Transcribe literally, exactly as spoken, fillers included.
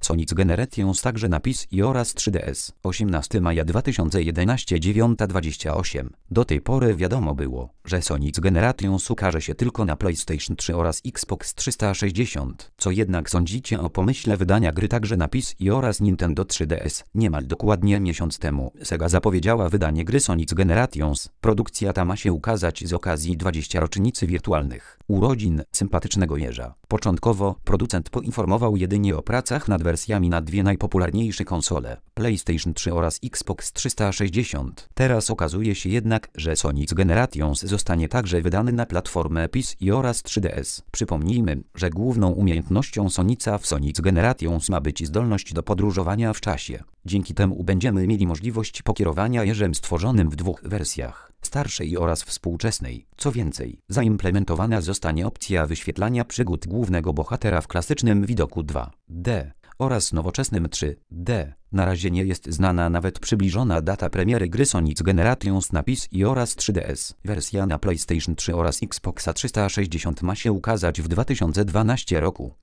Sonic Generations także na P C i oraz trzy D S. osiemnastego maja dwa tysiące jedenastego, dziewiąta dwadzieścia osiem. Do tej pory wiadomo było, że Sonic Generations ukaże się tylko na PlayStation trzy oraz Xbox trzysta sześćdziesiąt. Co jednak sądzicie o pomyśle wydania gry także na P C i oraz Nintendo trzy D S? Niemal dokładnie miesiąc temu Sega zapowiedziała wydanie gry Sonic Generations. Produkcja ta ma się ukazać z okazji dwudziestej rocznicy wirtualnych urodzin sympatycznego jeża. Początkowo producent poinformował jedynie o pracach nad wersjami na dwie najpopularniejsze konsole, PlayStation trzy oraz Xbox trzysta sześćdziesiąt. Teraz okazuje się jednak, że Sonic Generations zostanie także wydany na platformę P C i oraz trzy D S. Przypomnijmy, że główną umiejętnością Sonica w Sonic Generations ma być zdolność do podróżowania w czasie. Dzięki temu będziemy mieli możliwość pokierowania jeżem stworzonym w dwóch wersjach, starszej oraz współczesnej. Co więcej, zaimplementowana zostanie opcja wyświetlania przygód głównego bohatera w klasycznym widoku dwa D oraz nowoczesnym trzy D. Na razie nie jest znana nawet przybliżona data premiery gry Sonic Generations na P C i oraz trzy D S. Wersja na PlayStation trzy oraz Xboxa trzysta sześćdziesiąt ma się ukazać w dwa tysiące dwunastym roku.